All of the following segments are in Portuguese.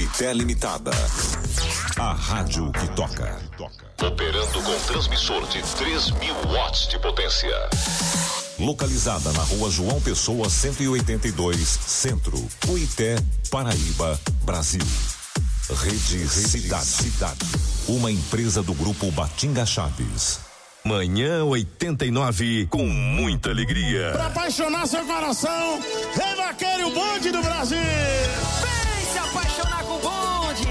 Fé Limitada. A rádio que toca. Operando com transmissor de 3.000 watts de potência. Localizada na rua João Pessoa 182, Centro, Cuité, Paraíba, Brasil. Rede Cidade. Uma empresa do grupo Batinga Chaves. Manhã 89, com muita alegria. Pra apaixonar seu coração, Rei Vaqueiro, o bonde do Brasil. Vem se apaixonar com o bonde.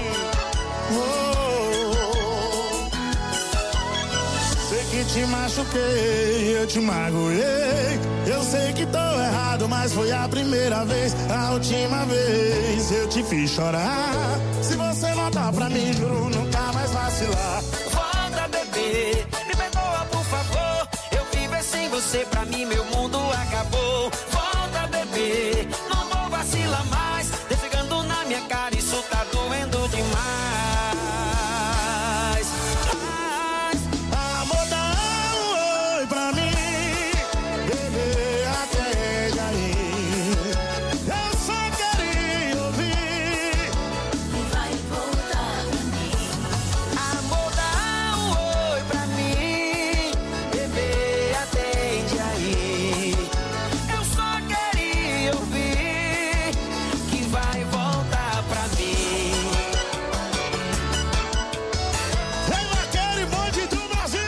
Sei que te machuquei, eu te magoei. Eu sei que tô errado, mas foi a primeira vez. A última vez eu te fiz chorar. Se você voltar pra mim, juro nunca mais vacilar. Volta, bebê, me perdoa por favor. Eu viver sem você, pra mim meu mundo acabou. Volta, bebê, não vou vacilar mais. Desligando na minha cara, isso tá doendo demais. Amor, dá um oi pra mim. Bebê, atende aí. Eu só queria ouvir. E vai voltar pra mim. Amor, dá um oi pra mim. Bebê, atende aí. Eu só queria ouvir que vai voltar pra mim. Rei Vaqueiro e bonde do Brasil.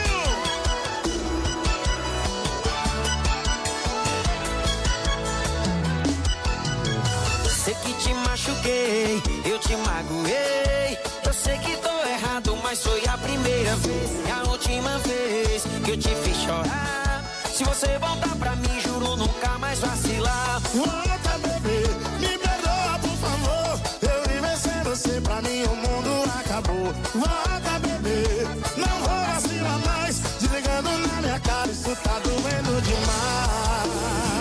Sei que te machuquei, eu te magoei. Eu sei que tô errado, mas foi a primeira vez e a última vez que eu te fiz chorar. Se você voltar pra mim, juro nunca mais vacilar. Volta, bebê, me perdoa, por favor. Eu viver sem você, pra mim o mundo acabou. Volta, bebê, não vou vacilar mais. Desligando na minha cara, isso tá doendo demais.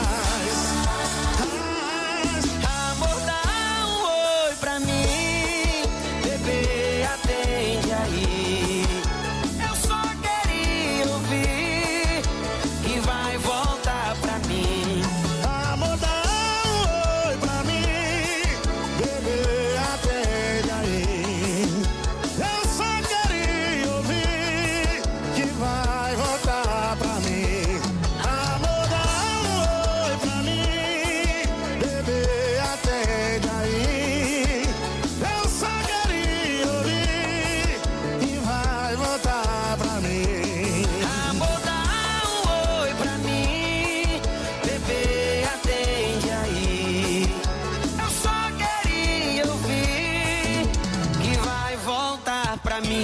Amor, dá um oi pra mim. Bebê, atende aí. Eu só queria ouvir que vai voltar pra mim. Amor, dá um oi pra mim. Bebê, atende aí. Eu só queria ouvir que vai voltar pra mim. Amor, dá um oi pra mim. Bebê, atende aí. Eu só queria ouvir que vai voltar pra mim. Amor, dá um oi pra mim. Bebê, atende aí. Eu só queria ouvir que vai voltar pra mim.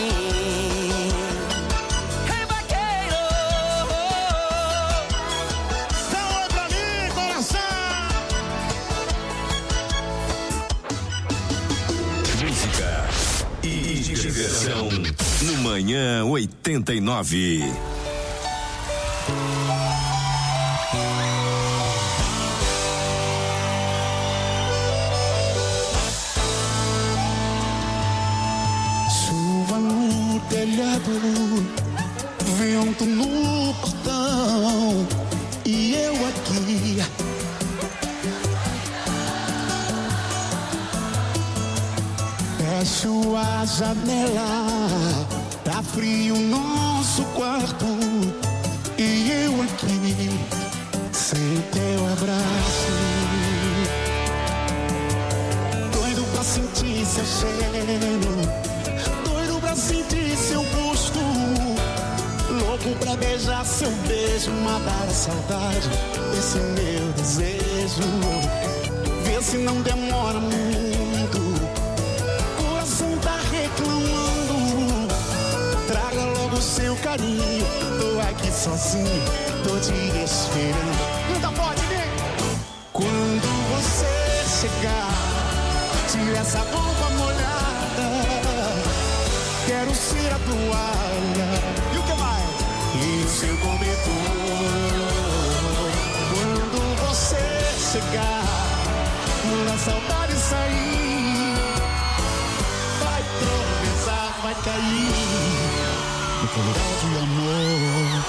Rei Vaqueiro, Dá um oi pra mim, coração. Música e diversão no Manhã 89. Chuva no telhado, vento no portão e eu aqui. Fecho a janela, tá frio nosso quarto e eu aqui sem teu abraço. Doido pra sentir seu cheiro, doido pra sentir seu gosto, louco pra beijar seu beijo, matar a saudade desse meu desejo. Vê se não demora muito, coração tá reclamando. Traga logo seu carinho, tô aqui sozinho, tô te esperando. Não pode, né? Quando você chegar, tira essa roupa molhada, quero ser a toalha. E o que mais? E o seu cobertor. Quando você chegar, a saudade sair, vai tropeçar, vai cair no coral de amor.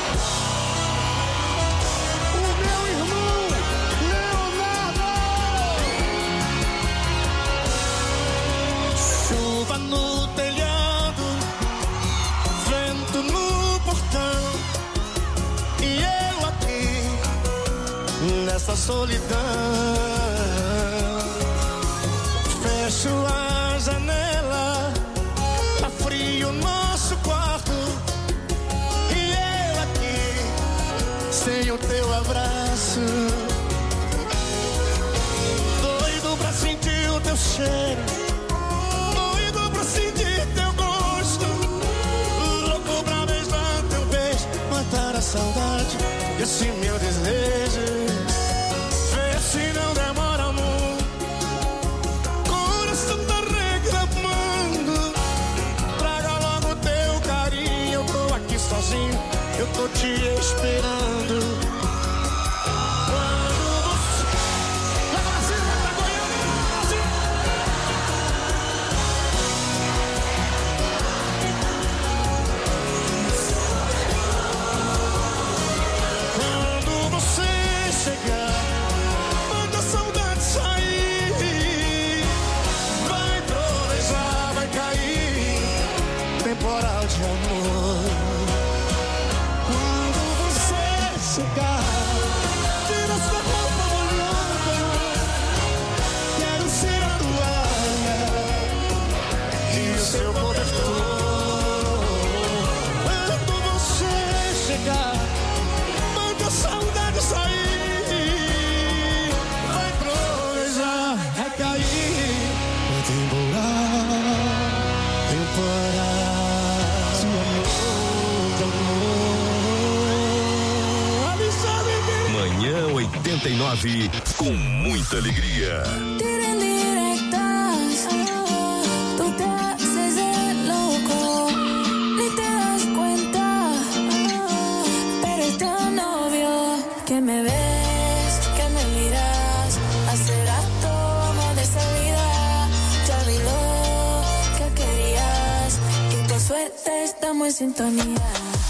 O meu irmão Leonardo. solidão. Fecho a janela, tá frio nosso quarto, e eu aqui sem o teu abraço. Doido pra sentir o teu cheiro, doido pra sentir teu gosto, louco pra beijar teu beijo, matar a saudade desse meu desejo. Vê se não demora muito, coração tá reclamando. Traga logo teu carinho, eu tô aqui sozinho, eu tô te esperando. Manda a saudade sair, vai trovejar, vai cair temporal de amor. Quando você chegar, tira sua roupa molhada, quero ser a toalha e o seu cobertor. Quando você chegar, manda a saudade sair, Manhã 89, com muita alegria. Tú te haces el loco, ni te das cuenta, pero es tan obvio que me ves, que me miras. Hace rato vamos de salida, ya vi lo que querías y por suerte estamos en sintonía.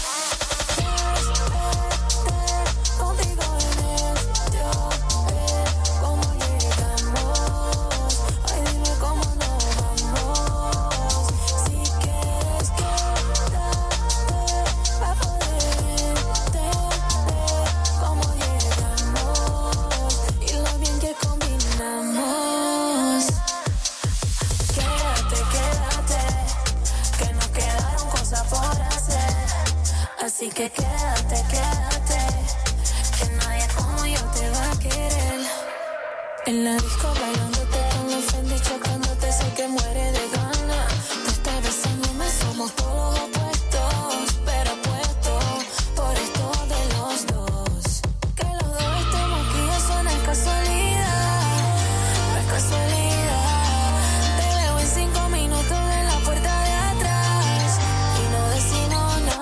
Así que quédate, quédate, que nadie como yo te va a querer. En la disco bailándote con los Fendi, chocándote, sé que muere de gana. Tú estás besándome, somos todos opuestos, pero opuestos por esto de los dos. Que los dos estemos aquí, eso no es casualidad, no es casualidad. Te veo en 5 minutos en la puerta de atrás y no decimos nada.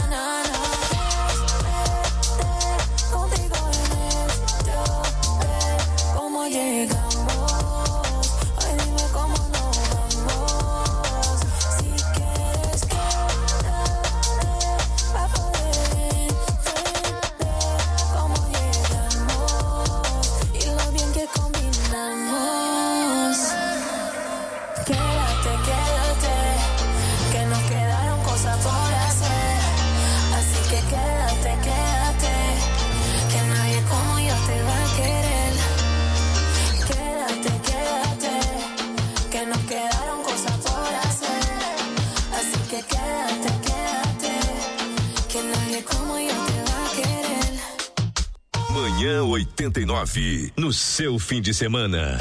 Manhã 89, no seu fim de semana.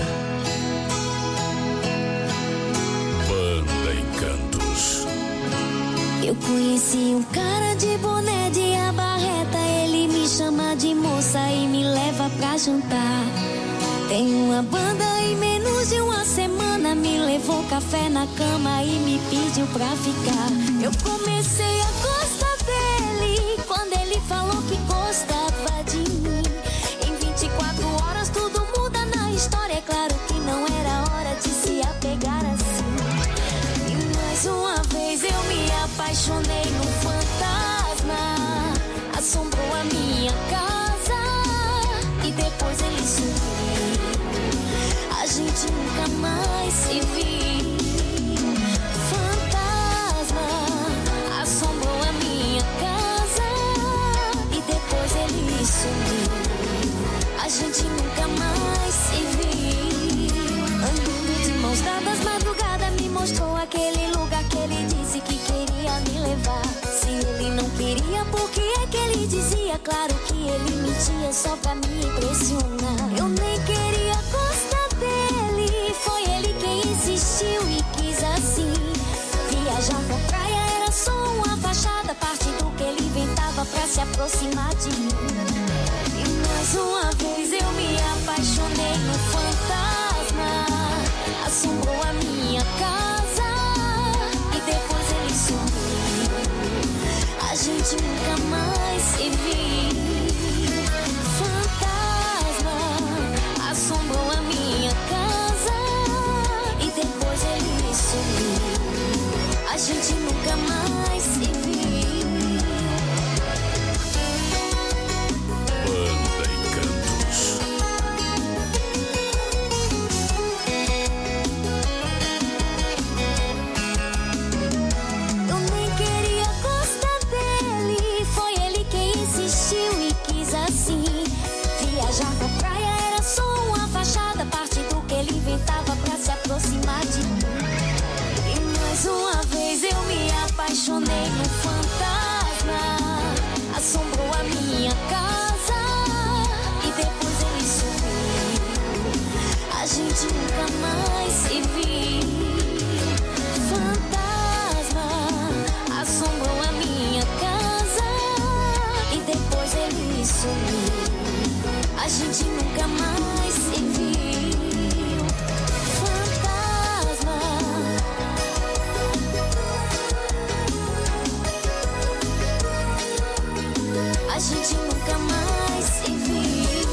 Banda Encantos. Eu conheci um cara de boné de abarreta, ele me chama de moça e me leva pra jantar. Tem uma banda em menos de uma semana, me levou café na cama e me pediu pra ficar. Eu comecei a gostar dele quando ele falou que gostava de mim. Em 24 horas tudo muda na história, é claro que não era hora de se apegar assim. E mais uma vez eu me apaixonei num fantasma, assombrou a minha casa e depois ele sumiu. A gente nunca mais se viu. Fantasma assombrou a minha casa e depois ele sumiu. A gente claro que ele mentia só pra me impressionar. Eu nem queria gostar dele, foi ele quem insistiu e quis assim. Viajar pra praia era só uma fachada, parte do que ele inventava pra se aproximar de mim. E mais uma vez eu me apaixonei no fantasma, assombrou a minha casa e depois ele sumiu. A gente nunca mais se viu. Fantasma assombrou a minha casa e depois ele sumiu. A gente nunca mais se viu. Banda Encantos. Eu nem queria gostar dele, foi ele quem insistiu e quis assim. Viajar pra praia era só uma fachada, parte do que ele inventava pra se aproximar de mim. E mais uma vez eu me apaixonei no fantasma, assombrou a minha casa e depois ele sumiu. A gente nunca mais se viu. Fantasma assombrou a minha casa e depois ele sumiu. A gente nunca mais se viu. Fantasma. A gente nunca mais se viu.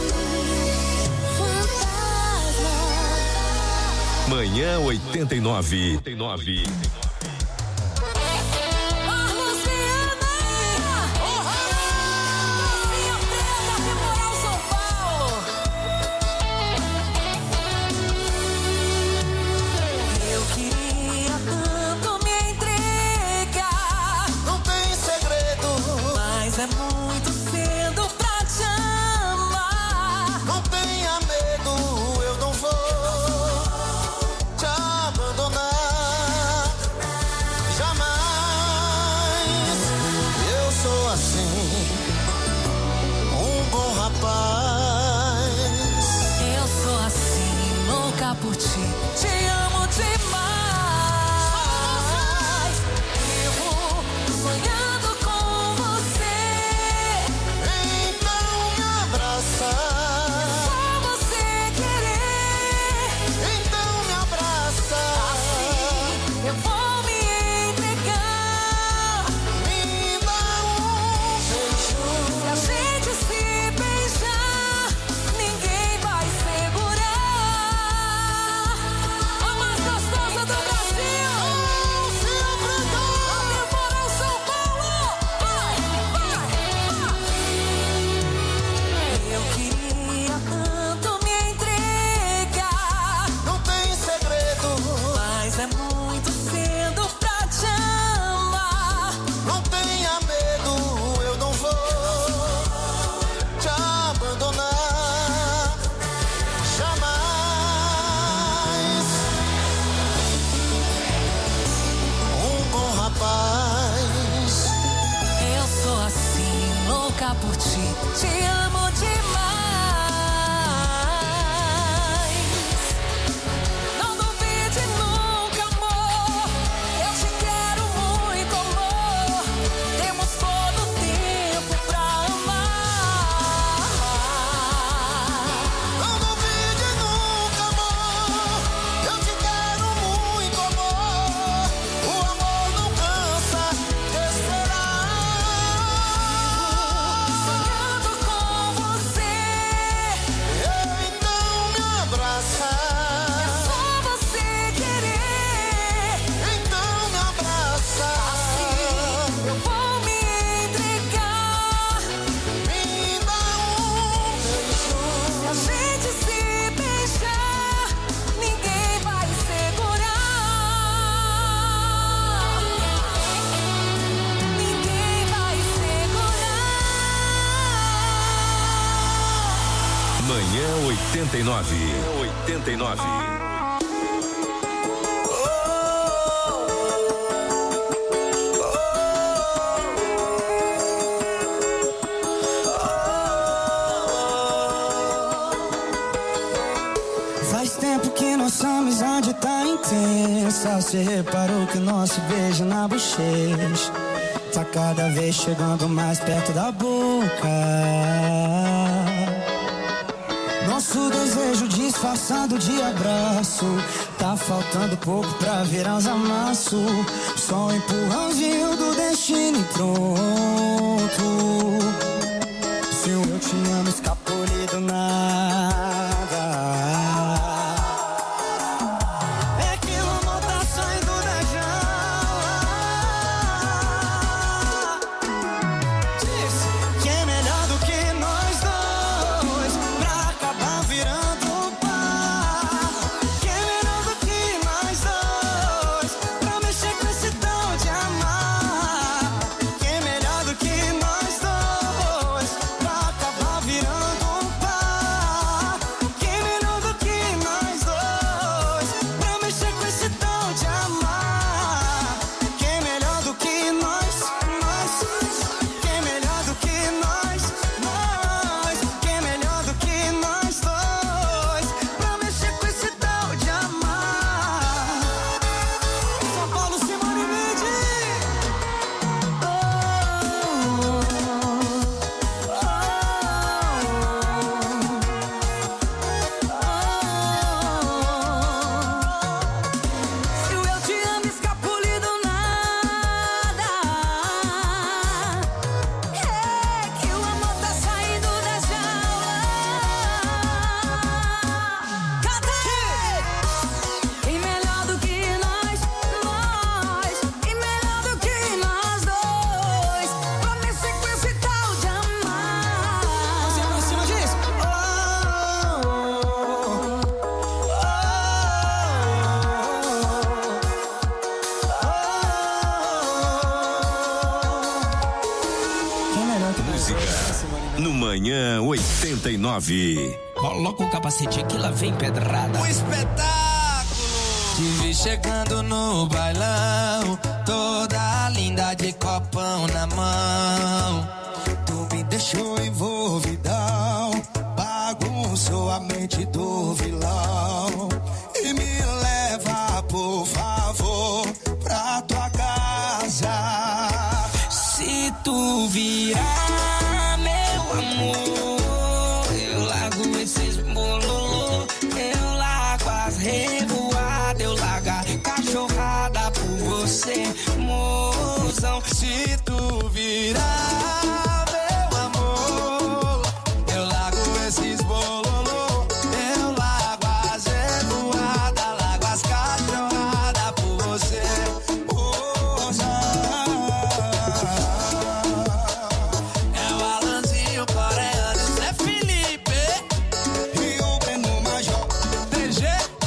Fantasma. Manhã 89. Marlos Viana! Calcinha preta, temporal São Paulo. Eu queria tanto me entregar, Não tem segredo, mas é muito cedo pra te amar. não tenha medo, eu não vou te abandonar. Jamais. Eu sou assim, um bom rapaz. Eu sou assim, louca por ti, te amo demais. Vivo sonhando com você, Então me abraça, só você querer. então me abraça. Eu vou me entregar. Me dá Se a gente se beijar, ninguém vai segurar. A mais gostosa do Brasil, temporal São Paulo. Eu queria tanto me entregar, Não tem segredo, mas é muito cedo pra te amar. não tenha medo, eu não vou te abandonar. Jamais. Um bom rapaz. Eu sou assim, louca por ti, te amo demais. Não duvide nunca, amor, eu te quero muito, amor. Temos todo o tempo pra amar. Não duvide nunca, amor. Eu te quero muito, amor. O amor não cansa de esperar. Sonhando com você, Então me abraça, é só você querer. então me abraça. Eu vou me entregar. Me dá beijo. Se a gente se beijar, ninguém vai segurar. Ninguém vai segurar. Manhã 89. licença, cê reparou que o nosso beijo na bochecha tá cada vez chegando mais perto da boca. Nosso desejo disfarçado de abraço, tá faltando pouco pra virar uns amassos. Só um empurrãozinho do destino e pronto. Se o eu te amo escapou do nada. É que o amor tá saindo da jaula. Diz que é melhor do que nós dois pra acabar virando par. Que é melhor do que nós dois pra mexer com esse tal de amar. Que é melhor do que nós dois pra acabar virando par. Que é melhor do que nós dois pra mexer com esse tal de amar. Que é melhor do que nós. Que é melhor do que nós. Que é melhor do que nós dois pra mexer com esse tal de amar. São Paulo, Simone Mendes. Se o eu te amo escapule do nada. É que o amor tá saindo da jaula. Canta aí! E melhor do que nós. E melhor do que nós dois pra mexer com esse tal de amar. Você pra cima disso. Quem é melhor que Música no Manhã 89. Coloca o capacete que lá vem pedrada. um espetáculo? Te vi chegando no bailão, toda linda de copão na mão. Tu me deixou envolvidão, bagunçou a mente do vilão. E me leva, por favor, pra tua casa. Se tu virar, meu amor, eu largo esses bololô, eu largo as revoadas, eu largo a cachorrada por você, mozão. Se tu virar, meu amor, eu largo esses bololô, eu largo as revoadas, largo as cachorradas por você. É o Alanzinho coreano, Zé Felipe E o Breno Major, TG.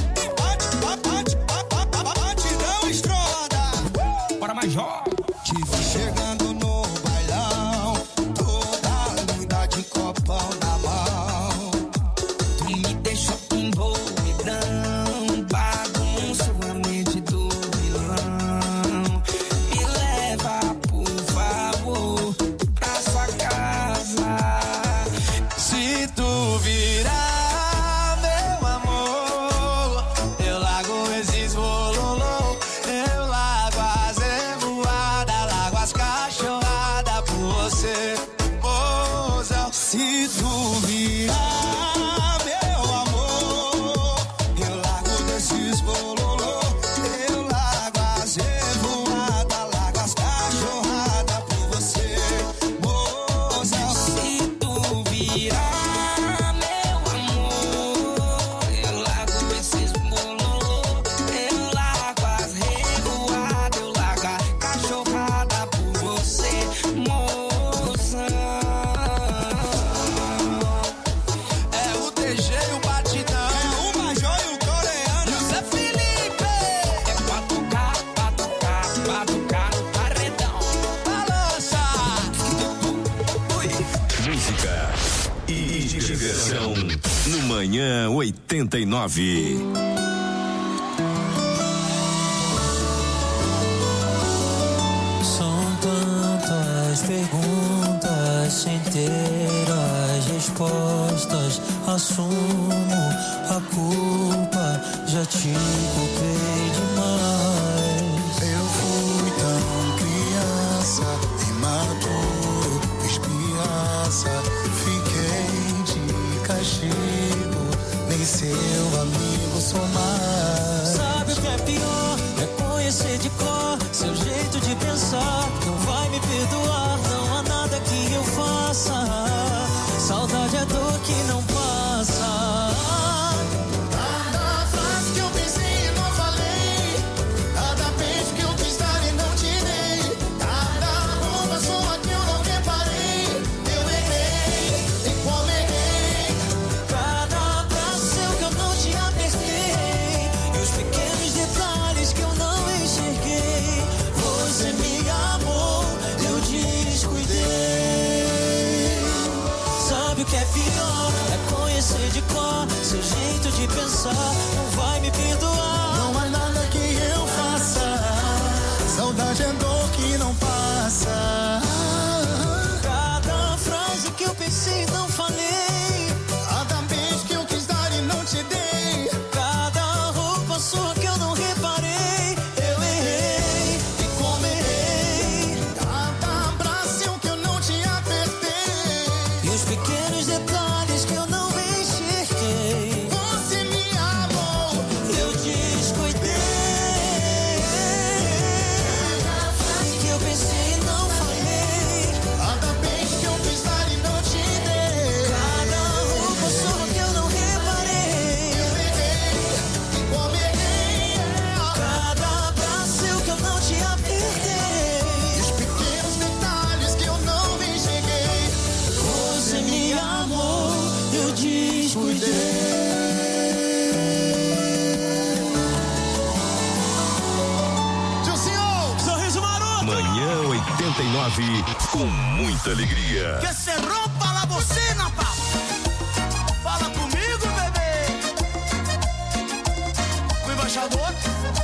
batidão estronda. Bora, Major! Te vi chegando no bailão, toda linda de copão na mão. Tu me deixou envolvidão, bagunço a mente do vilão. Me leva, por favor, pra sua casa. Se tu virar, meu amor, eu largo esses bololô, eu largo as revoadas, largo as cachorradas por você, mozão. Se tu virar, meu amor, eu largo desses bololô, eu largo as revoadas, largo as cachorradas por você, mozão. Se tu virar, meu amor, eu largo esses bololô, eu largo as revoadas, eu largo a cachorrada por você, mozão. É o TG e o batidão, É o Major e o coreano. e o Zé Felipe. É pra tocar no paredão. Balança! Música e diversão no Manhã 89. São tantas perguntas sem ter as respostas. Assumo a culpa, já te culpei demais. conhecer de cor seu jeito de pensar. Não vai me perdoar, não há nada que eu faça. Saudade é dor que não passa. Cada frase que eu pensei e não falei, cada beijo que eu quis dar e não te dei, cada roupa sua que eu não reparei, eu errei e como errei. Cada abraço seu que eu não te apertei, e os pequenos detalhes que eu não enxerguei. Você me amou, eu descuidei. Sabe o que é pior? É conhecer de cor seu jeito de pensar. Não vai me perdoar, Não há nada que eu faça, saudade é dor que não passa. cada frase que eu pensei e não falei, Cada beijo que eu quis dar e não te dei, cada roupa sua que eu não reparei. Eu errei e como errei. cada abraço seu que eu não te apertei, E os pequenos detalhes que eu não enxerguei. você me amou, Eu descuidei. Cada frase que eu pensei e não falei, cada beijo que eu quis dar e não te dei, cada roupa sua que eu não reparei. eu errei e como errei. Cada abraço seu que eu não te apertei. E os pequenos detalhes que eu não enxerguei, Você me amou, eu descuidei. tio senhor, Sorriso maroto. Manhã 89, com muita alegria. Que se rompa la bocina, papo. Fala comigo, bebê. O embaixador.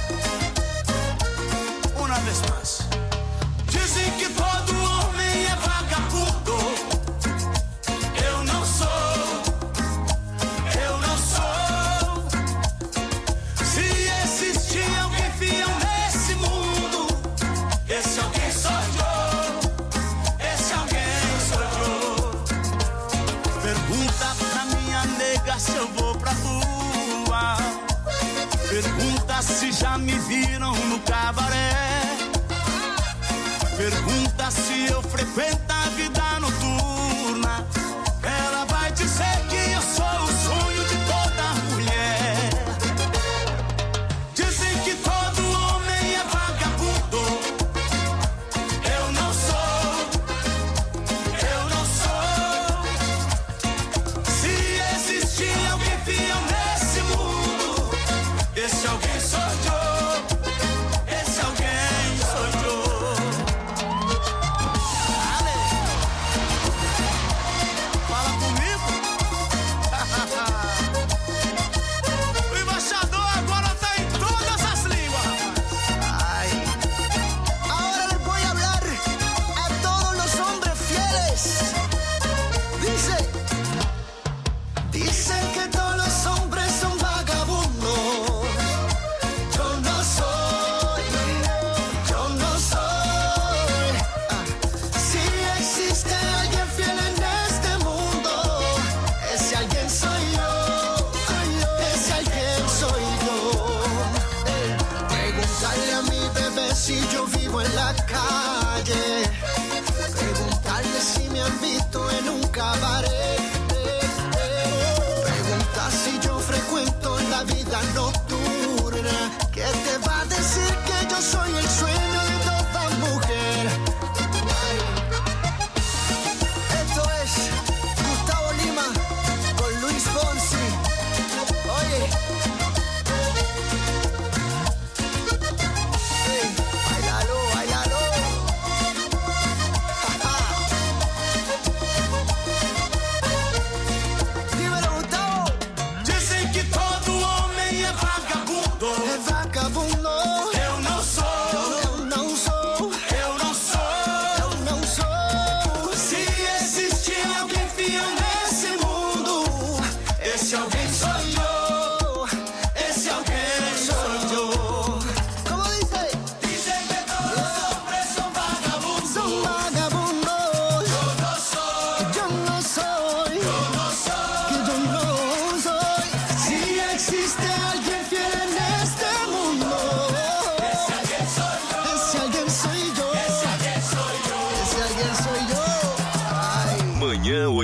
Uma vez mais. Dizem que todo homem é vagabundo. Eu não sou. Eu não sou. Se existir alguém fiel nesse mundo, esse alguém sou eu. Esse alguém sou eu. Pergunta pra minha nega se eu vou pra rua. Pergunta se já me viram no cabaré. Pergunta se eu frequento a vida noturna. Ela vai dizer que eu sou o sonho de toda mulher. Dizem que todo homem é vagabundo. Eu não sou. Eu não sou. Se existir alguém fiel nesse mundo, esse alguém sou eu. Esse alguém sou eu. Ale. Fala comigo. O embaixador agora tá em todas as línguas. Ay. Ahora les voy a hablar a todos los hombres fieles. Dicen que todos los hombres son vagabundos. Yo no soy. Yo no soy. Si existe alguien fiel en este mundo, ese alguien soy yo. Ese alguien soy yo. Preguntarle a mi bebé si yo vivo en la calle. Preguntarle si me han visto en un cabaret. Pregunta si yo frecuento la vida nocturna. ¿Qué te va a decir que yo soy el sueño de toda mujer? Esto es Gustavo Lima con Luis Fonsi. Oye. Hey, bailalo, bailalo.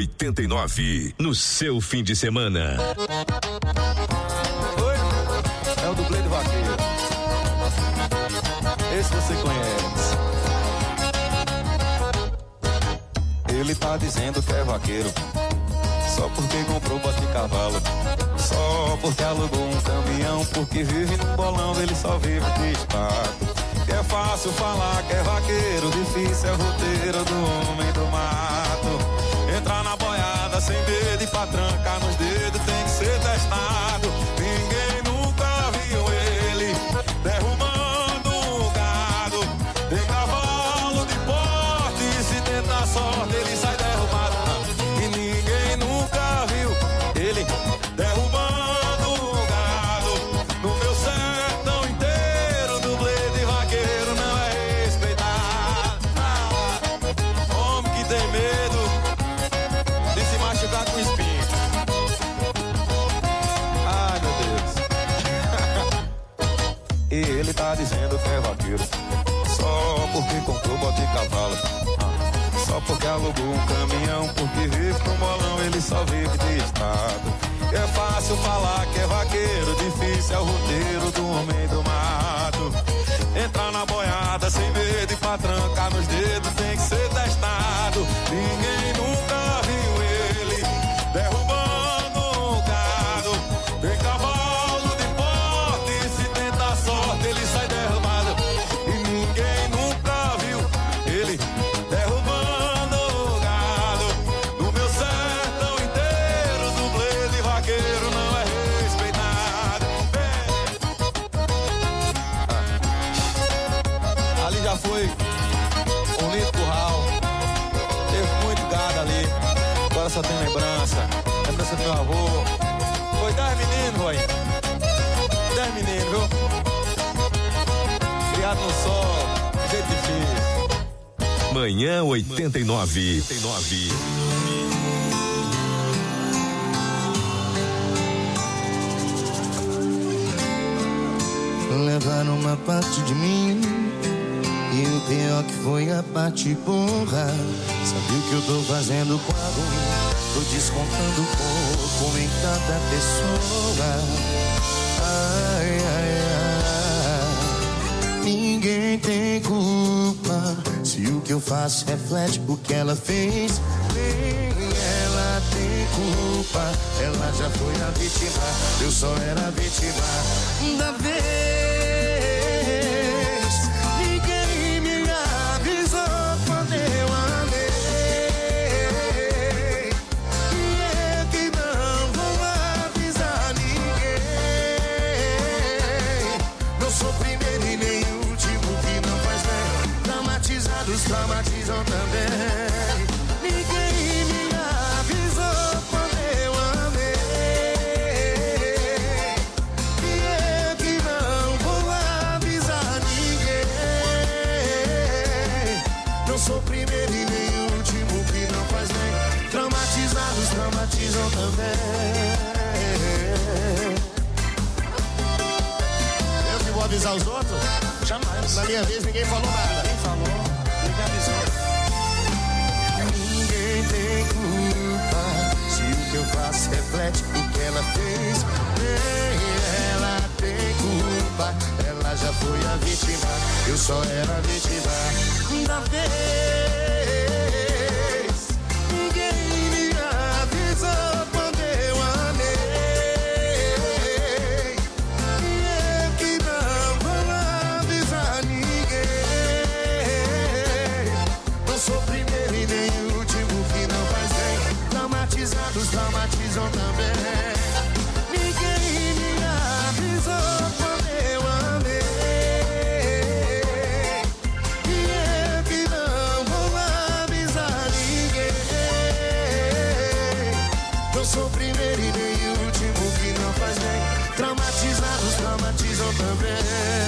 89, no seu fim de semana. Oi, é o dublê do Vaqueiro. Esse você conhece. Ele tá dizendo que é vaqueiro só porque comprou bate-cavalo, só porque alugou um caminhão, porque vive num bolão, ele só vive de status. Que é fácil falar que é vaqueiro, difícil é o roteiro do homem do mato. Entrar na boiada sem medo e pra trancar nos dedos tem que ser testado. Ninguém nunca viu ele derrubando o gado. Tem cavalo de porte e se tentar sorte ele sai derrubado. E ninguém nunca viu ele derrubando o gado. No meu sertão inteiro, dublê de vaqueiro não é respeitado. Homem que tem medo de se machucar com espinho. Ai, meu Deus. E ele tá dizendo que é vaqueiro só porque comprou bote e cavalo, só porque alugou um caminhão, porque vive com bolão, ele só vive de estado. É fácil falar que é vaqueiro, difícil é o roteiro do homem do mato. Entrar na boiada sem medo e pra trancar nos dedos tem que ser testado. Ninguém nunca viu ele derrubando o gado. Tem cavalo de porte, se tenta sorte ele sai derrubado. E ninguém nunca viu ele derrubando o gado. No meu sertão inteiro, dublê de vaqueiro não é respeitado. Ali já foi um lindo curral, teve muito gado ali, agora só tem lembrança do meu avô. Foi 10 meninos, boy, 10 meninos, viu? Criado no sol, jeito difícil. Manhã 89. Levaram uma parte de mim, e o pior que foi a parte porra. Sabe o que eu tô fazendo com a ruim? Tô descontando pouco em cada pessoa. Ai, ai, ai. Ninguém tem culpa se o que eu faço reflete o que ela fez. Nem ela tem culpa, ela já foi a vítima, eu só era a vítima da vez. Ninguém me avisou quando eu amei, e é que não vou avisar ninguém. Não sou primeiro e nem último, que não faz bem. Traumatizados traumatizam também. Ninguém me avisou quando eu amei, e é que não vou avisar ninguém. Não sou primeiro e nem último, que não faz bem. Traumatizados traumatizam também. Eu que vou avisar os outros? Jamais. Na minha vez ninguém falou nada. Quem falou? Ninguém avisou. Ninguém tem culpa se o que eu faço reflete o que ela fez. Nem ela tem culpa, ela já foi a vítima, eu só era a vítima da vez. Ninguém me avisou quando eu amei, e eu que não vou avisar ninguém. Não sou primeiro e nem último, que não faz bem. Traumatizados traumatizam também. Ninguém me avisou quando eu amei, e eu que não vou avisar ninguém. Não sou primeiro e nem último, que não faz bem. Traumatizados traumatizam também.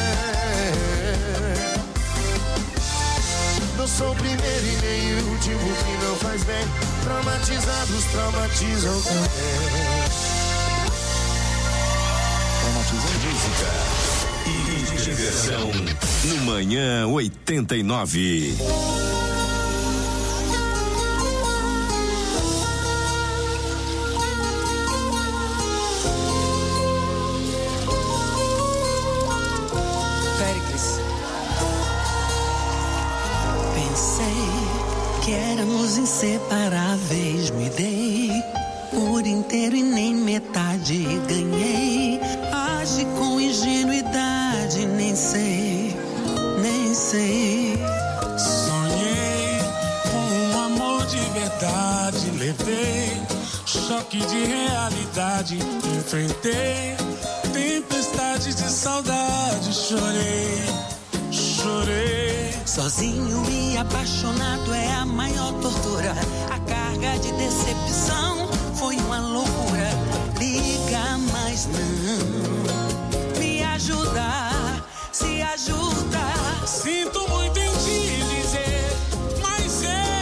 Não sou o primeiro e nem o último, que não faz bem. Traumatizados traumatizam também. Música e diversão no Manhã 89. que éramos inseparáveis, me dei por inteiro e nem metade ganhei. Age com ingenuidade, nem sei, nem sei. Sonhei com um amor de verdade, levei choque de realidade, enfrentei tempestades de saudade, chorei, chorei. Sozinho e apaixonado é a maior tortura. A carga de decepção foi uma loucura. Liga, mas não me ajuda, se ajuda. Sinto muito em te dizer, mas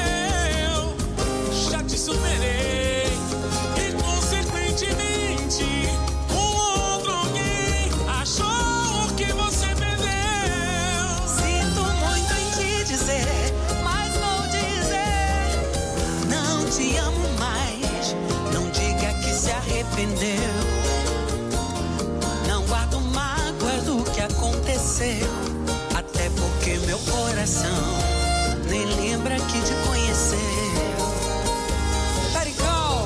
eu já te superei. E consequentemente um outro alguém achou que você perdeu. Sinto muito em te dizer, mas vou dizer, não te amo mais. Não diga que se arrependeu. Não guardo mágoa do que aconteceu, até porque meu coração nem lembra que te conheceu. Let it go.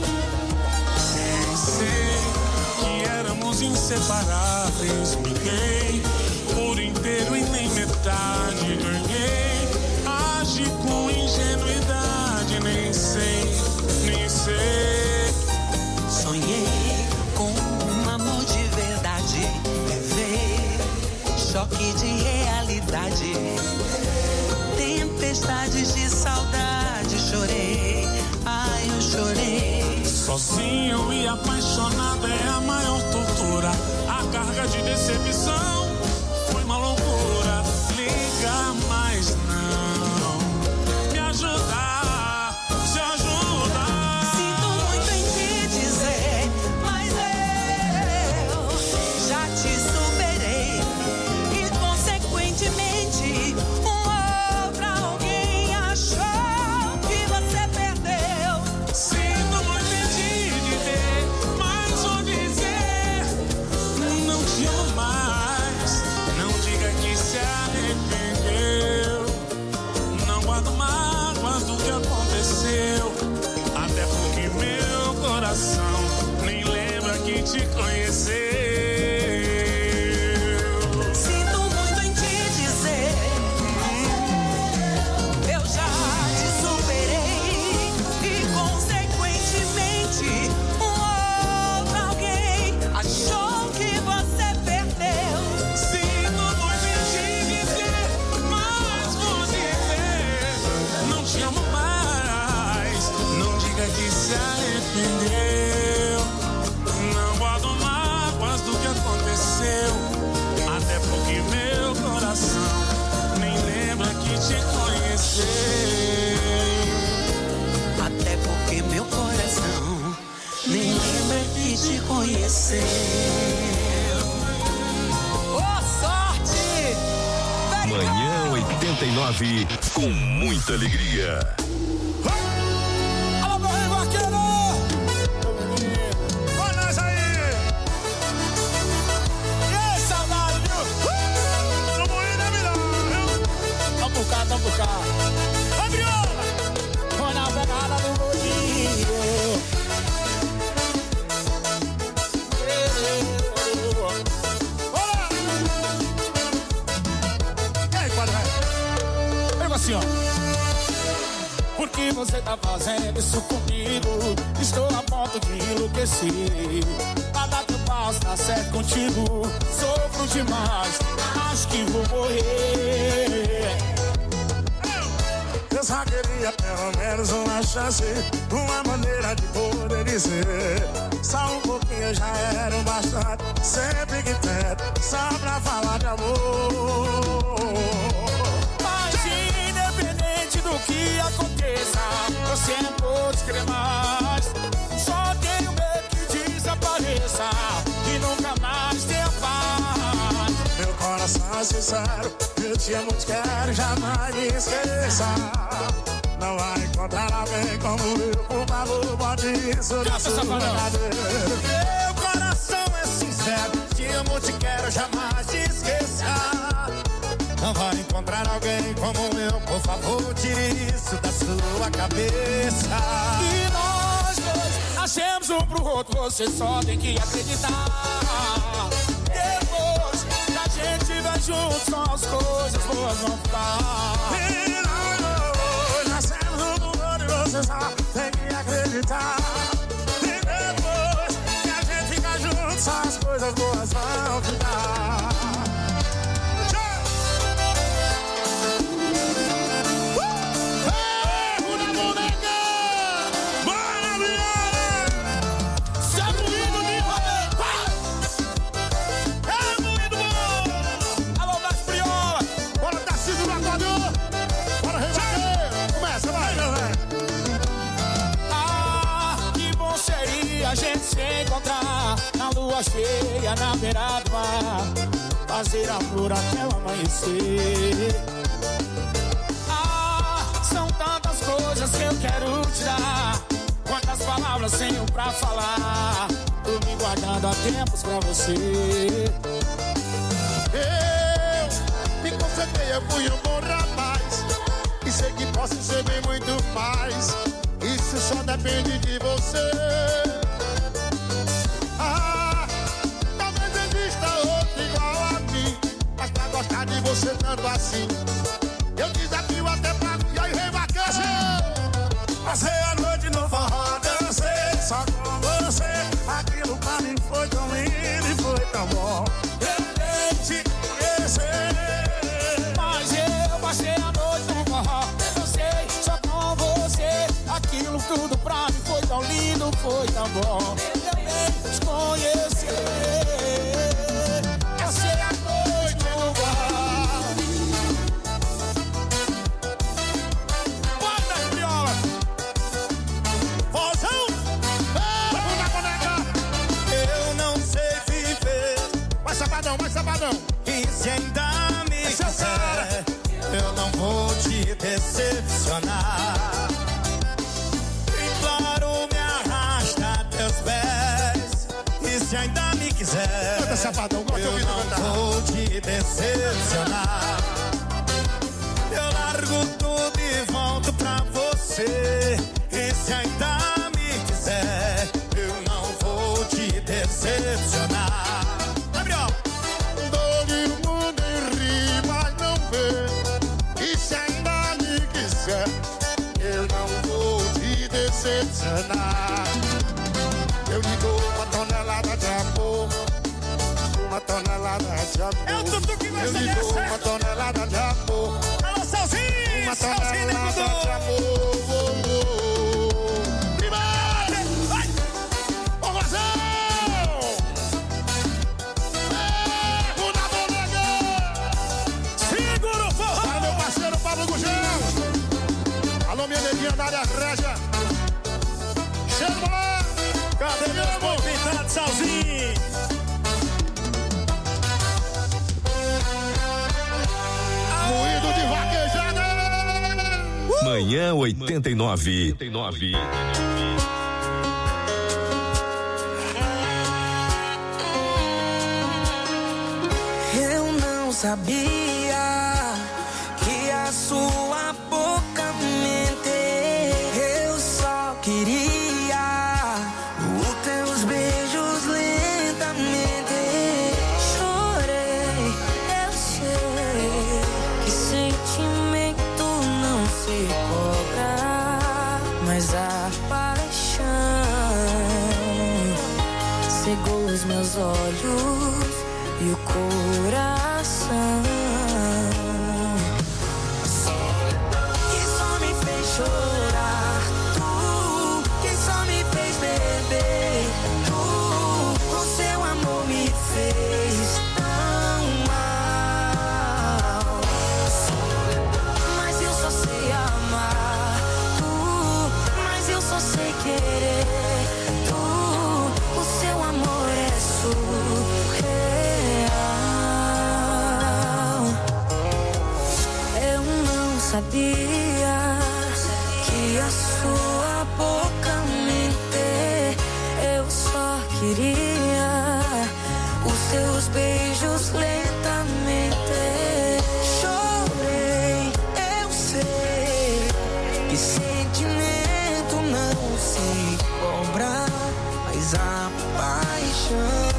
Sei que éramos inseparáveis, me dei por inteiro e nem metade ganhei. Age com ingenuidade, nem sei, nem sei. Sonhei com um amor de verdade, levei choque de realidade, tempestades de saudade, chorei, ai eu chorei. Sozinho e apaixonado é a maior tortura. A carga de decepção foi uma loucura. Liga, mas não me ajuda, se ajuda. Sinto muito em te dizer, mas eu já te superei. E consequentemente um outro alguém achou que você perdeu. Sinto muito em te dizer, mas vou dizer, não te amo mais. Não diga que se arrependeu. Não guardo mágoas do que aconteceu, até porque meu coração nem lembra que te conheceu. Sinto muito em te dizer, eu já te superei. E consequentemente um outro alguém achou que você perdeu. Sinto muito em te dizer, mas vou dizer, não te amo mais. Não diga que se arrependeu. Não guardo mágoas do que aconteceu, até porque meu coração nem lembra que te conheceu. Até porque meu coração nem lembra que te conheceu. Ô, sorte! Manhã 89, com muita alegria. Alô, meu rei vaqueiro! Olha nós aí! Que saudade, viu? Tamo indo, é melhor, viu? Vamos por cá. Ô, Briola! Foi na pegada do gordinho. Olá! E aí, quadro, velho? Pega assim, ó. Por que você tá fazendo isso comigo? Estou a ponto de enlouquecer. Nada que eu faço tá certo contigo. Sofro demais, acho que vou morrer. Eu só queria pelo menos uma chance, uma maneira de poder dizer. Só um pouquinho já era o bastante. Sempre que tento, só pra falar de amor. Mas independente do que aconteça, eu sempre vou te querer mais. Só tenho medo que desapareça e nunca mais tenha paz. Meu coração é sincero, eu te amo, te quero, jamais me esqueça. Não vai encontrar alguém como eu, por favor, bote isso na sua cadeira. Meu coração é sincero, te amo, te quero, jamais te esqueça. não vai encontrar alguém como eu. Por favor, tire isso da sua cabeça. E nós dois nascemos um pro outro, você só tem que acreditar. Depois que a gente estiver junto, só as coisas boas vão ficar. E nós dois nascemos um pro outro, você só tem que acreditar. E depois que a gente ficar junto, só as coisas boas vão ficar. A gente se encontrar na lua cheia, na beira do mar, fazer amor até o amanhecer. São tantas coisas que eu quero te dar, quantas palavras tenho pra falar. Tô me guardando há tempos pra você. Eu me concentrei, eu fui um bom rapaz, e sei que posso ser bem muito mais. Isso só depende de você. Talvez exista outro igual a mim, mas pra gostar de você tanto assim, eu desafio até pra... E aí, rei vaqueiro, passei a noite no forró, dancei só com você. Aquilo pra mim foi tão lindo e foi tão bom. Eu te conhecer, mas eu passei a noite no forró, dancei só com você. Aquilo tudo pra mim foi tão lindo, foi tão bom. Eu te conhecer, passei a noite no forró. Bota as violas, vozão, vamos na boneca. eu não sei viver. Mais sabadão, mais sabadão. E se ainda me quiser, eu não vou te decepcionar. E claro, me arrasta teus pés. E se ainda me quiser, Canta, Sabadão, gosto de eu ouvir tu não cantar. vou te decepcionar. Eu largo tudo e volto pra você. E se ainda me quiser, eu não vou te decepcionar. Gabriel! Todo mundo ri, mas não vê. E se ainda me quiser, eu não vou te decepcionar. Eu lhe dou uma tonelada de amor, uma tonelada de amor. É o Tutu que vai Eu lhe ser dou uma tonelada de amor, Alô, Salzinho! uma Salzinho, tonelada de amor. Primate! Vai! Ô, Rosão! Pego na boneca! Segura o forró! Para meu parceiro Pablo Gugel! Alô, minha neguinha da área régia! Chama lá! Cadê meu amor? Pintado, Salzinho! Moído de vaquejada! Manhã 89. Eu não sabia que a sua boca mente. Eu só queria os teus beijos lentamente. Chorei, eu sei que sentimento não se cobra, mas a paixão cegou os meus olhos e o coração, que só me fez chorar, tu, que só me fez beber, tu, o seu amor me fez tão mal, mas eu só sei amar, tu, mas eu só sei querer, tu, o seu amor é surreal. Eu não sabia que a sua boca mente. Eu só queria os seus beijos lentamente. Chorei. Que sentimento não sei cobrar, mas a paixão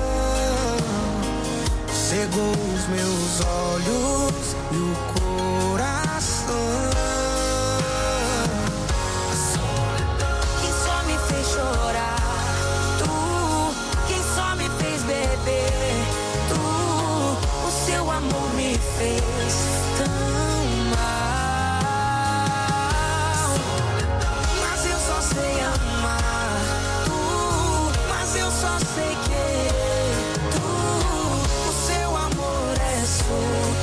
cegou os meus olhos e o coração. Quem só me fez chorar, tu. Quem só me fez beber, tu. O seu amor me fez tão mal. Mas eu só sei amar, tu. Mas eu só sei querer, tu. O seu amor é surreal.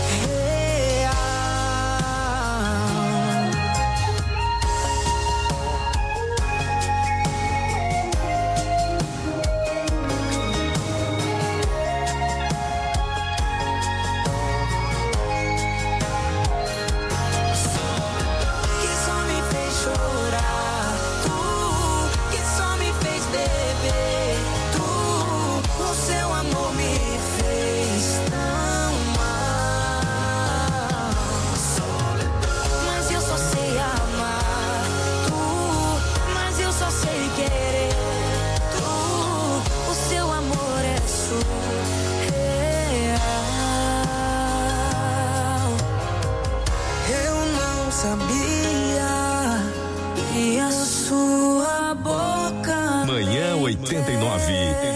Quem só me fez chorar, tu. Quem só me fez beber, tu. O seu amor me fez tão mal. Mas eu só sei amar, tu. Mas eu só sei querer, tu. O seu amor é surreal. Eu não sabia que a sua boca. Manhã 89.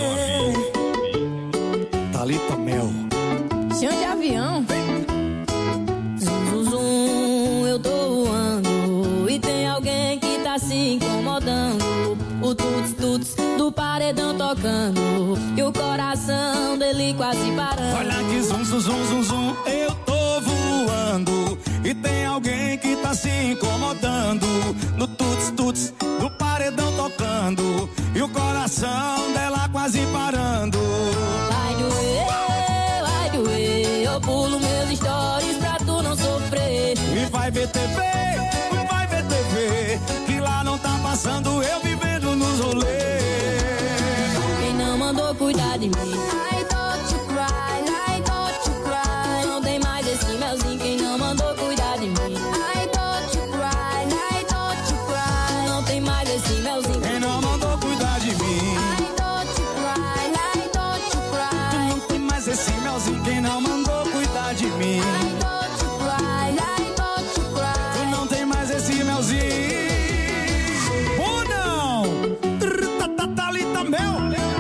Thalita Mel. Chão de avião. Zum, zum, zum, eu tô voando. E tem alguém que tá se incomodando. O tuts-tuts do paredão tocando. E o coração dele quase parando. Olha que zum, zum, zum, zum, zum, eu tô voando. E tem alguém que tá se incomodando. No tuts-tuts do paredão tocando. E o coração dela quase parando. Vai doer, eu pulo meus stories pra tu não sofrer. E vai ver TV, que lá não tá passando eu vivendo nos rolês. Quem não mandou cuidar de mim? I don't you cry, não tem mais esse melzinho. Quem não mandou cuidar de mim? I don't you cry, não tem mais esse melzinho. Quem não mandou cuidar de mim? I don't you cry, Não tem mais esse melzinho. Quem não mandou cuidar de mim? I don't you cry, Tu não tem mais esse melzinho. Ou não? Thalita Mel.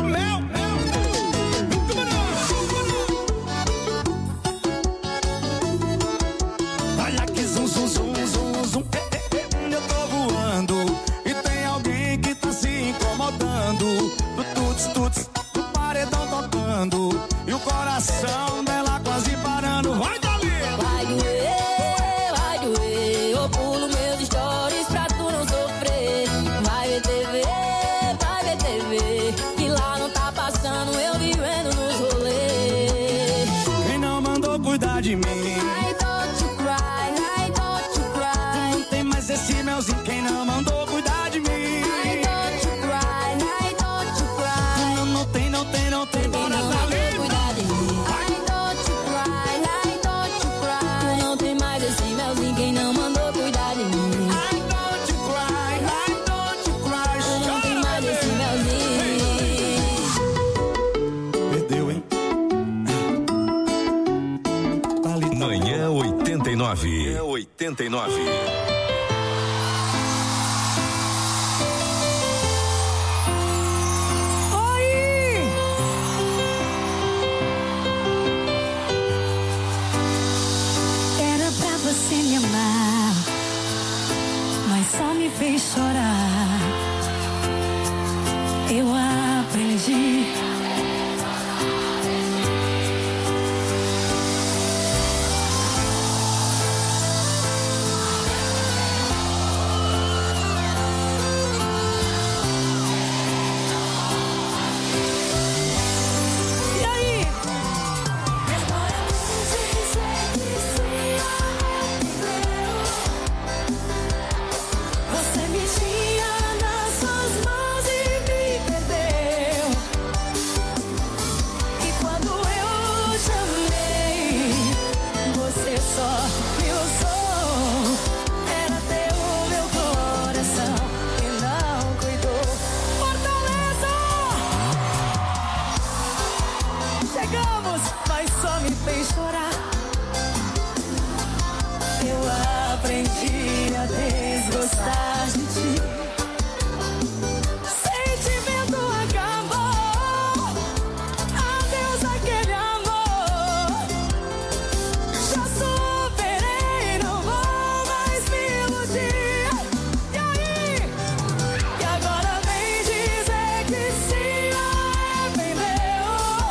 Olha que zum, zum, zum, zum, zum. Eu tô voando. E tem alguém que tá se incomodando. Do tuts-tuts do paredão tocando. E o coração dela quase parando. Vai, Thalita! vai doer, eu pulo meus stories pra tu não sofrer. Vai ver TV, que lá não tá passando eu vivendo nos rolês. Quem não mandou cuidar de mim? I don't you cry, Não tem mais esse melzinho. Quem não mandou cuidar de mim? I don't you cry, Não tem. quem Bora, não mandou Thalita! cuidar de mim? I don't you cry, não tem mais esse melzinho. Quem não mandou cuidar de mim? I don't you cry. Não tem mais esse melzinho. Perdeu, hein? Thalita. Manhã 89. Era pra você me amar, mas só me fez chorar. Eu aprendi. aprendi a desgostar de ti. Sentimento acabou, adeus aquele amor. Já superei, não vou mais me iludir. E aí? E agora vem dizer que se arrependeu.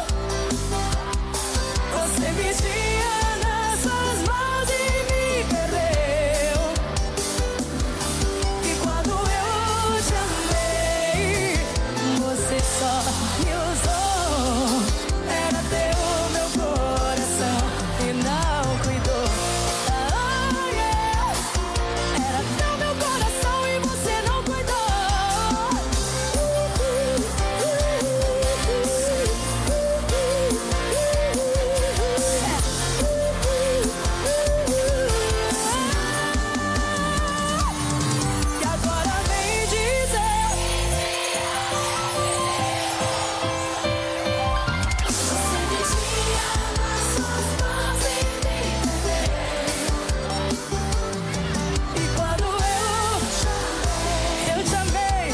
Você me tinha nas suas mãos e me perdeu. E quando eu te amei, você só me usou. Era teu meu coração e não cuidou. Ah, yeah. Era teu meu coração e você não cuidou. E agora vem dizer. Você me tinha nas suas mãos e me perdeu. E quando eu te amei,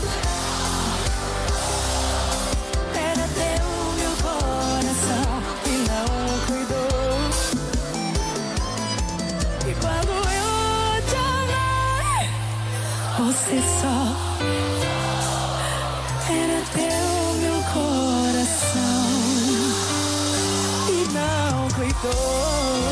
era teu meu coração e não cuidou. E quando eu te amei, você só era teu meu coração e não cuidou.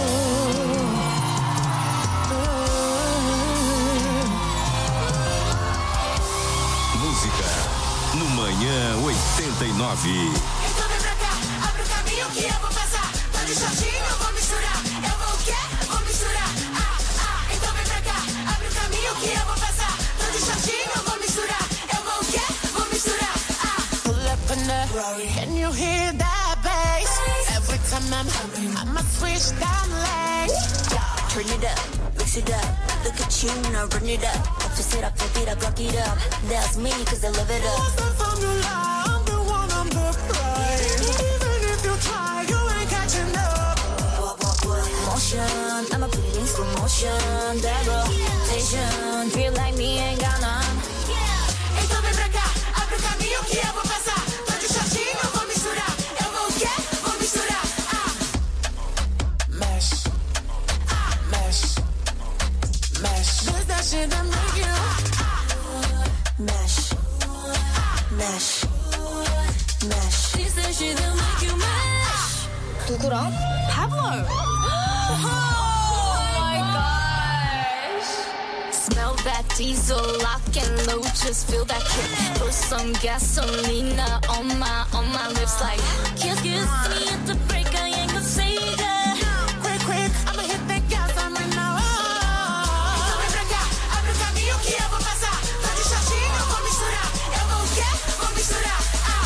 Música no Manhã 89. Então vem pra cá, abre o caminho que eu vou passar. Tô de shortinho, eu vou misturar. Eu vou o quê? Vou misturar. Então vem pra cá, abre o caminho que eu vou passar. Tô de shortinho, eu vou misturar. Eu vou o quê? Vou misturar. Pull up in the Rari. Can you hear that bass? Every time I'ma switch down lanes. Turn it up, mix it up. Look at you now, run it up. Up to sit up, flip it up, rock it up. That's me, cause I live it up. What's the formula? I'm the one, I'm the prize. Even if you try, you ain't catching up. Motion, I'ma put it in slow motion. That rotation, feel like me ain't got none. Então vem pra cá, abre o caminho que eu vou passar. Tô de shortinho, eu vou misturar. Eu vou o quê? Vou misturar. Mesh, mesh, mesh. This that shit that make you. Mesh, mesh, mesh. This that shit that make you mesh. 누구랑? Pablo. Oh my gosh. Smell that diesel, lock and load, just feel that kick. Put some gasolina on my lips like kiss me at the break, I ain't gonna say that. Quick, quick, I'ma hit that gas, I'm right now. Então vem pra cá, abre o caminho que eu vou passar. Tô de shortinho, eu vou misturar. Eu vou o quê? Vou misturar.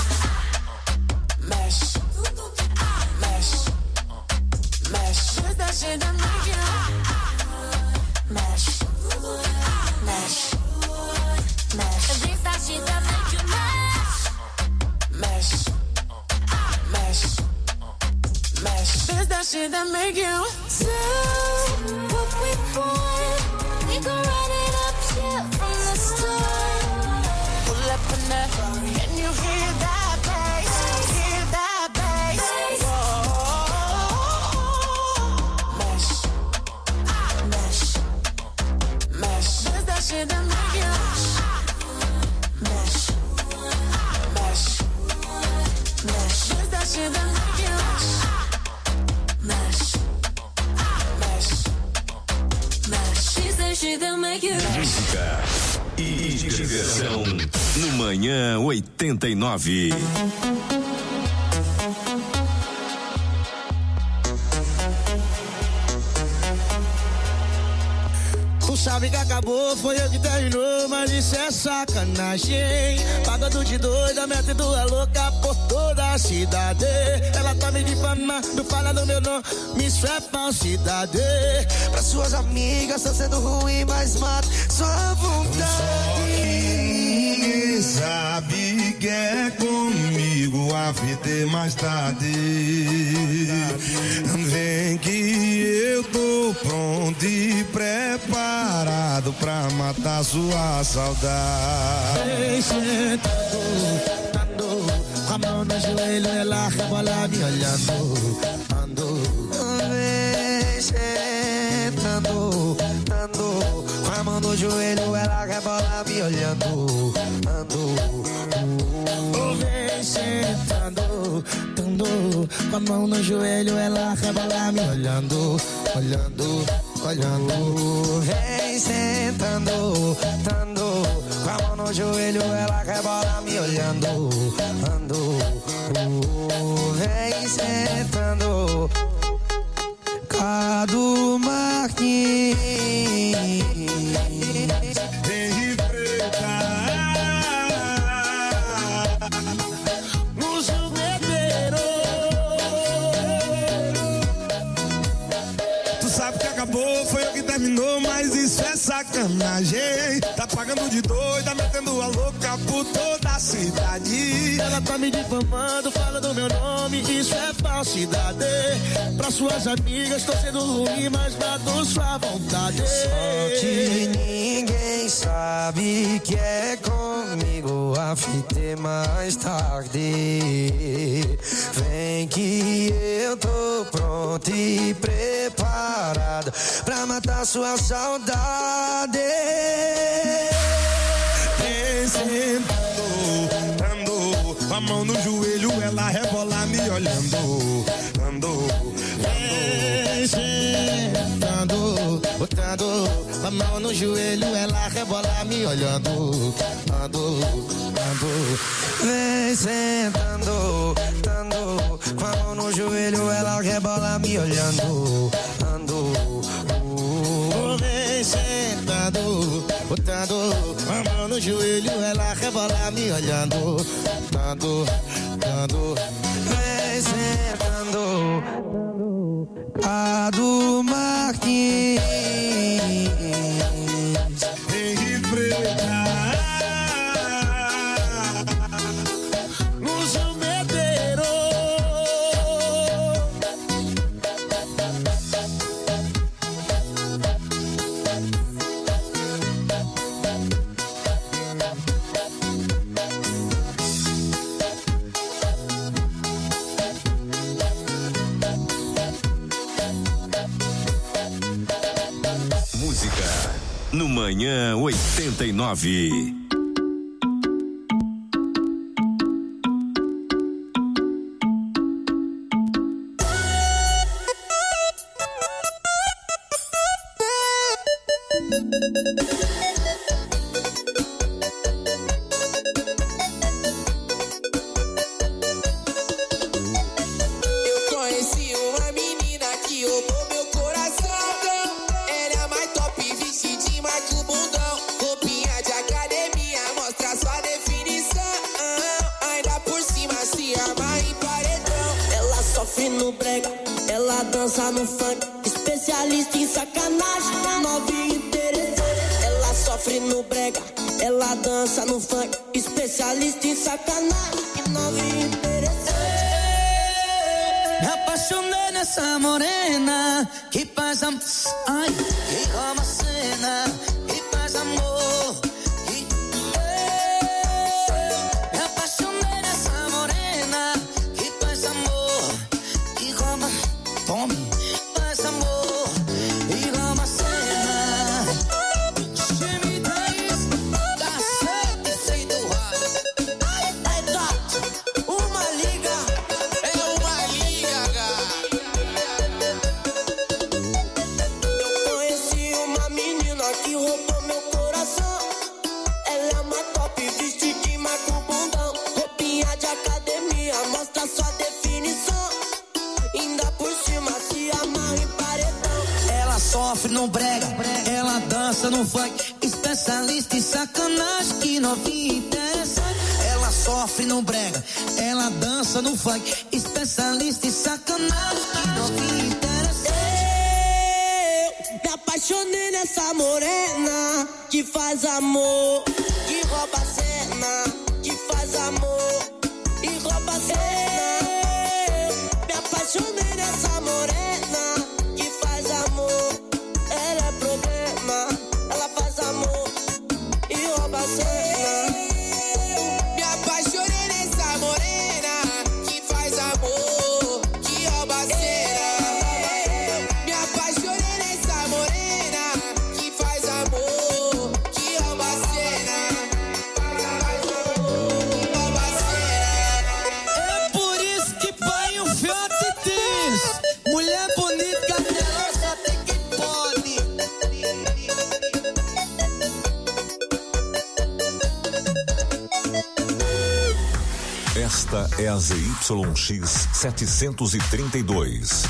Mesh, mesh, mesh. This that shit that make you. Mesh, mesh, mesh. This that shit that make you mesh. Mesh, mesh, mesh. This that shit that make you. Do what we want, we gon' run it up, yeah, from the start. Pull up in the. Can you hear that bass? Hear that bass? Mesh, mesh, mesh. This that shit that make you. Mesh, mesh, mesh. This that shit that make you. Mesh, mesh, mesh. This that shit that make you. Música e diversão no Manhã 89. Tu sabe que acabou, foi eu que terminou, mas isso é sacanagem. Pagando de doida, metendo a louca por toda a cidade. Ela tá me difamando, fala do meu nome, isso é falsidade. Pra suas amigas tá sendo ruim, mas mata sua vontade. Ninguém sabe que é comigo, a fita é mais tarde. Vem que eu tô pronto pronto e preparado pra matar sua saudade. Vem sentando, com a mão no joelho, ela rebola me olhando. Vem sentando, com a mão no joelho, ela rebola me olhando. Vem sentando, com a mão no joelho, ela rebola me olhando. Vem sentando, com a mão no joelho, ela rebola me olhando. Vem sentando, Cadu Martins. Vem no jugueteiro. Tu sabe que acabou, foi eu que terminou, mas isso é sacanagem. Tá pagando de doida, metendo a louca por toda a cidade. Ela tá me difamando, fala do meu nome, isso é falsidade. Pra suas amigas tô sendo ruim, mas mato sua vontade. Só que ninguém sabe que é comigo, a fita é mais tarde. Vem que eu tô pronto e preparado pra matar sua saudade. Vem sentando, com a mão no joelho, ela rebola me olhando. Vem sentando, botando a mão no joelho, ela rebola me olhando. Vem sentando, com a mão no joelho, ela rebola me olhando. Vem sentando, botando a mão no joelho, ela rebola me olhando. Vem sentando, Cadu Martins. Vem preta no jugueteiro. Música no Manhã 89. Eu conheci uma menina que roubou meu coração. Ela é mais top, vestidinha, mais que o bundão. Roupinha de academia, mostra sua definição. Ainda por cima se arma em paredão. Ela sofre no brega, ela dança no funk, especialista em sacanagem, novinha interessante. Ela sofre no brega, ela dança no funk, especialista em sacanagem, novinha interessante. Me apaixonei nessa morena que faz amor, ai, que rouba a cena, que faz amor. Me apaixonei nessa morena que faz amor, que rouba, tome, faz amor, e rouba a cena. Me diz, cacete sem doar. Ai, gato, uma liga. É uma liga. Eu conheci uma menina que roubou meu coração. Ela é uma top, vestidinha, mais com bundão. Roupinha de academia, mostra sua definição. Ainda por cima se amarra em paredão. Ela sofre no brega, ela dança no funk, especialista em sacanagem, que novinha interessante. Ela sofre no brega, ela dança no funk, especialista em sacanagem, que novinha interessante. Eu me apaixonei nessa morena que faz amor, que rouba a cena, que faz amor e rouba a cena. Me apaixonei nessa morena que faz amor, Esta é a ZYX 732.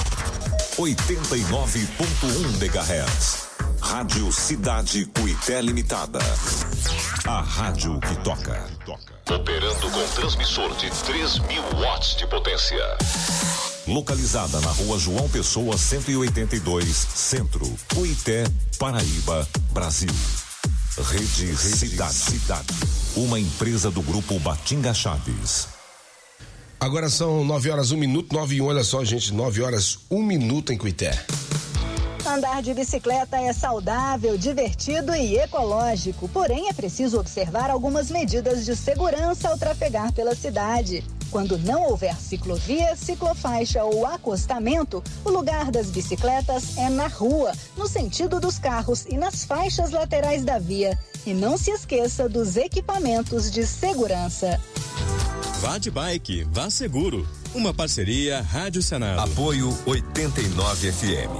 89.1 MHz. Rádio Cidade Cuité Limitada. A rádio que toca. Operando com transmissor de 3.000 watts de potência. Localizada na Rua João Pessoa 182, Centro, Cuité, Paraíba, Brasil. Rede Cidade. Uma empresa do grupo Batinga Chaves. Agora são 9h01, 9h01, olha só, gente, 9h01 em Cuité. Andar de bicicleta é saudável, divertido e ecológico, porém é preciso observar algumas medidas de segurança ao trafegar pela cidade. Quando não houver ciclovia, ciclofaixa ou acostamento, o lugar das bicicletas é na rua, no sentido dos carros e nas faixas laterais da via. E não se esqueça dos equipamentos de segurança. Vá de bike, vá seguro. Uma parceria Rádio Senado. Apoio 89 FM.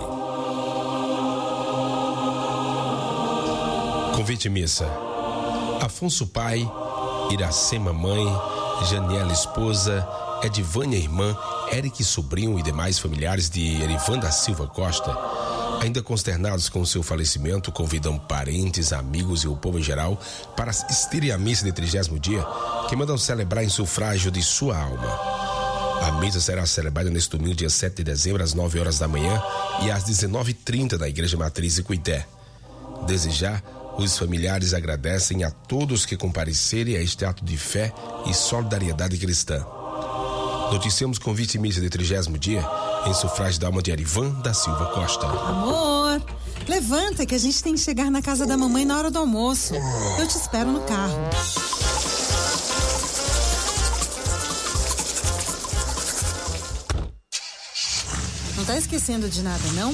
Convite missa. Afonso pai, Iracema mãe, Janiela esposa, Edivânia irmã, Eric sobrinho e demais familiares de Erivan da Silva Costa, ainda consternados com o seu falecimento, convidam parentes, amigos e o povo em geral para assistirem à missa de 30º dia, que mandam celebrar em sufrágio de sua alma. A missa será celebrada neste domingo, dia 7 de dezembro, às 9h da manhã e às 19h30 na Igreja Matriz de Cuité. Desde já, os familiares agradecem a todos que comparecerem a este ato de fé e solidariedade cristã. Noticiamos convite missa de 30º dia em sufrágio da alma de Erivan da Silva Costa. Amor, levanta que a gente tem que chegar na casa da mamãe na hora do almoço. Eu te espero no carro. Não tá esquecendo de nada, não?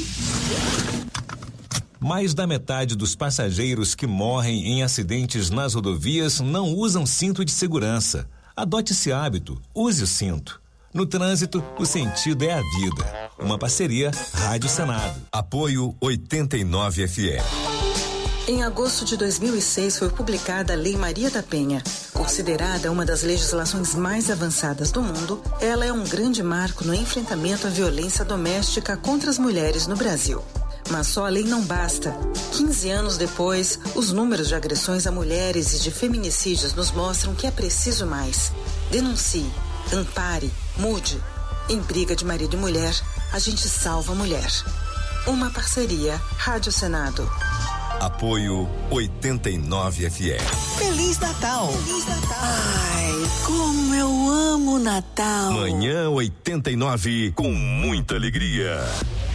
Mais da metade dos passageiros que morrem em acidentes nas rodovias não usam cinto de segurança. Adote esse hábito, use o cinto. No trânsito, o sentido é a vida. Uma parceria Rádio Senado. Apoio 89 FM. Em agosto de 2006 foi publicada a Lei Maria da Penha. Considerada uma das legislações mais avançadas do mundo, ela é um grande marco no enfrentamento à violência doméstica contra as mulheres no Brasil. Mas só a lei não basta. 15 anos depois, os números de agressões a mulheres e de feminicídios nos mostram que é preciso mais. Denuncie, ampare, mude. Em briga de marido e mulher, a gente salva a mulher. Uma parceria Rádio Senado. Apoio 89 FM. Feliz Natal! Feliz Natal! Ai, como eu amo Natal! Manhã 89, com muita alegria.